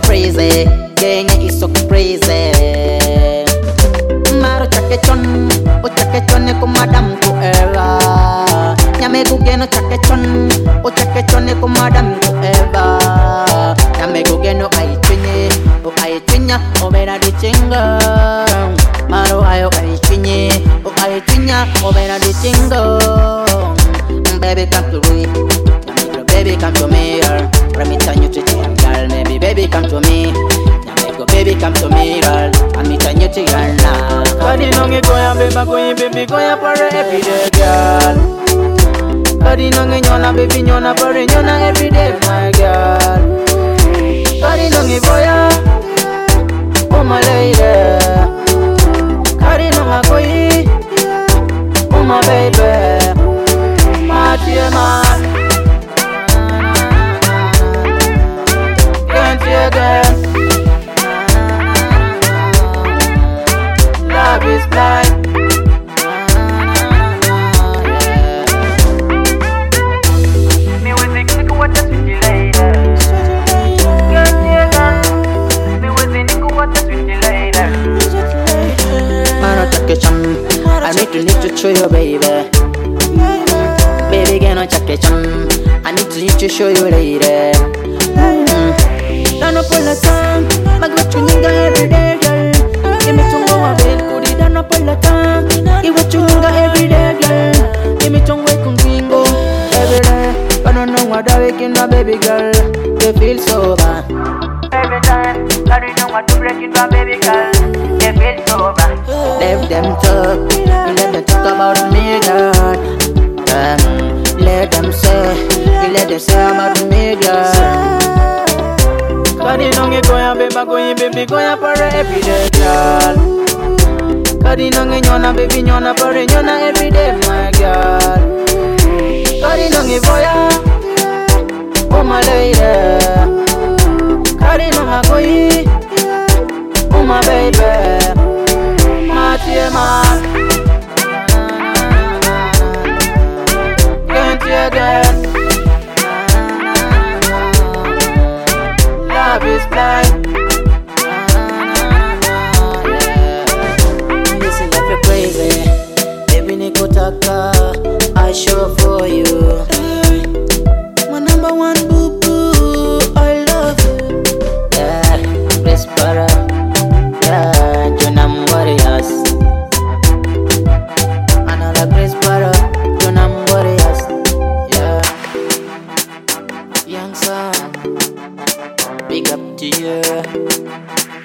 crazy. Kenya is so crazy. Maro chakechon, o chakechon ko madam ko era. Nyame gugeno chakechon, o chakechon ko madam ko era. Nyame gugeno ai chinye, o bera di chinga. Maro ayo ai chinye, o bera di chinga. Baby come to me, baby come to me, let me tell you to girl, maybe baby come to me. Baby come to me, girl. I'm meeting you to girl now. Kadi nonge goya beba goyi baby goya pare everyday girl. Kadi nonge nyona baby nyona pare nyona everyday my girl. Kadi nonge goya, oh my lady. Kadi nonge goyi, oh my baby, my dear man. Can't you girl? Love is blind. Me with the nigga what the sweetie lady. Me with the nigga what the sweetie lady. Maro chakechon, I need to show you, baby. Baby, get on chakechon. I need to show you, lady. Turn up all the time, mag what you nigga every day, girl. Give me some more bed, could it turn up all the time? Give what you nigga every day, girl. Give me some way con bingo every day. I don't know what I waking my baby girl. They feel so bad Every time, I don't know what to break into a baby girl. They feel so bad. Let them talk about me, girl. Let them say about me, girl. Kadi nonge goya beba goyi baby goya pare everyday girl. Kadi nonge nyona baby nyona pare nyona everyday my girl. Kadi nonge goya, oh my lady. Kadi nonge goyi, oh my baby, my dear man. Can't you girl? Love is blind. Listen, life is crazy. Baby, niko taka, I show for you. My number one boo boo, I love you. Yeah, Whisperer. Yeah, Junam Warriors. Another Whisperer, Junam Warriors. Yeah, young son. Big up to you.